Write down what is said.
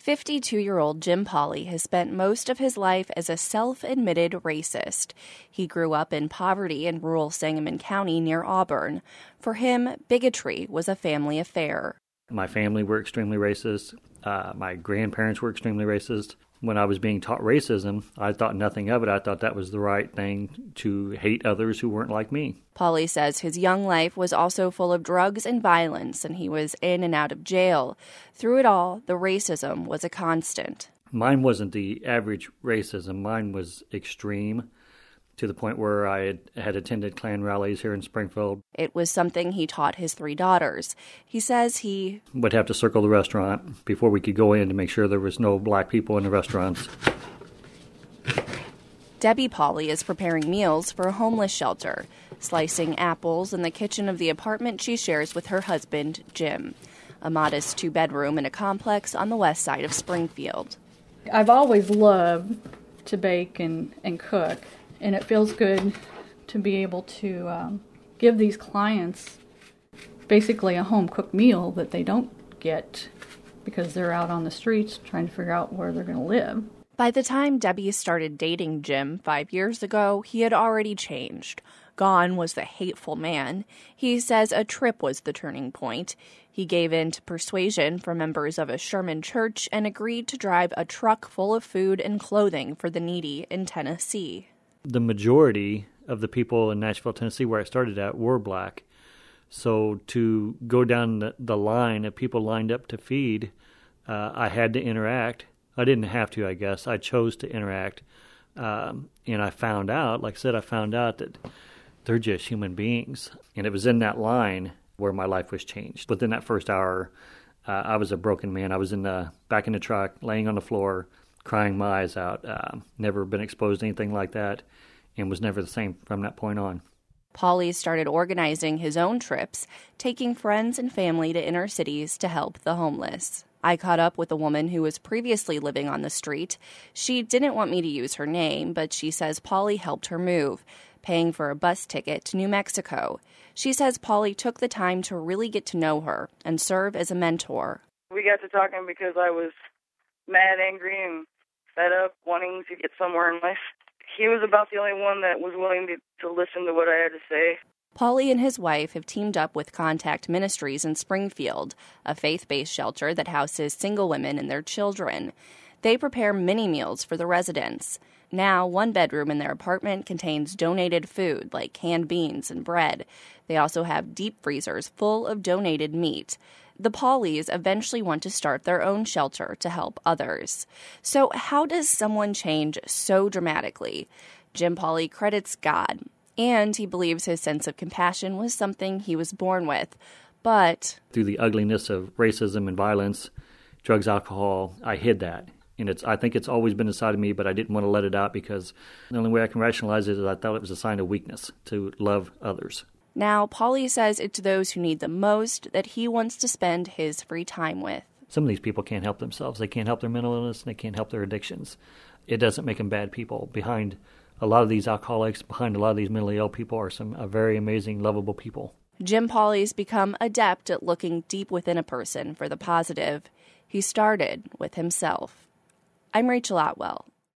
52-year-old Jim Pauley has spent most of his life as a self-admitted racist. He grew up in poverty in rural Sangamon County near Auburn. For him, bigotry was a family affair. My family were extremely racist. My grandparents were extremely racist. When I was being taught racism, I thought nothing of it. I thought that was the right thing, to hate others who weren't like me. Pauley says his young life was also full of drugs and violence, and he was in and out of jail. Through it all, the racism was a constant. Mine wasn't the average racism. Mine was extreme, to the point where I had attended Klan rallies here in Springfield. It was something he taught his 3 daughters. He says he would have to circle the restaurant before we could go in to make sure there was no black people in the restaurants. Debbie Pauley is preparing meals for a homeless shelter, slicing apples in the kitchen of the apartment she shares with her husband, Jim, a modest 2-bedroom in a complex on the west side of Springfield. I've always loved to bake and cook. And it feels good to be able to give these clients basically a home-cooked meal that they don't get because they're out on the streets trying to figure out where they're going to live. By the time Debbie started dating Jim 5 years ago, he had already changed. Gone was the hateful man. He says a trip was the turning point. He gave in to persuasion from members of a Sherman church and agreed to drive a truck full of food and clothing for the needy in Tennessee. The majority of the people in Nashville, Tennessee, where I started at, were black. So to go down the line of people lined up to feed, I had to interact. I didn't have to, I guess. I chose to interact. And I found out, like I said, that they're just human beings. And it was in that line where my life was changed. Within that first hour, I was a broken man. I was back in the truck, laying on the floor, crying my eyes out. Never been exposed to anything like that, and was never the same from that point on. Pauley started organizing his own trips, taking friends and family to inner cities to help the homeless. I caught up with a woman who was previously living on the street. She didn't want me to use her name, but she says Pauley helped her move, paying for a bus ticket to New Mexico. She says Pauley took the time to really get to know her and serve as a mentor. We got to talking because I was mad, angry, and fed up, wanting to get somewhere in life. He was about the only one that was willing to listen to what I had to say. Pauley and his wife have teamed up with Contact Ministries in Springfield, a faith-based shelter that houses single women and their children. They prepare mini meals for the residents. Now, 1 bedroom in their apartment contains donated food like canned beans and bread. They also have deep freezers full of donated meat. The Pauleys eventually want to start their own shelter to help others. So how does someone change so dramatically? Jim Pauley credits God, and he believes his sense of compassion was something he was born with. But through the ugliness of racism and violence, drugs, alcohol, I hid that. And I think it's always been inside of me, but I didn't want to let it out because the only way I can rationalize it is I thought it was a sign of weakness to love others. Now, Pauley says it's those who need the most that he wants to spend his free time with. Some of these people can't help themselves. They can't help their mental illness, and they can't help their addictions. It doesn't make them bad people. Behind a lot of these alcoholics, behind a lot of these mentally ill people are some very amazing, lovable people. Jim Pauley's become adept at looking deep within a person for the positive. He started with himself. I'm Rachel Otwell.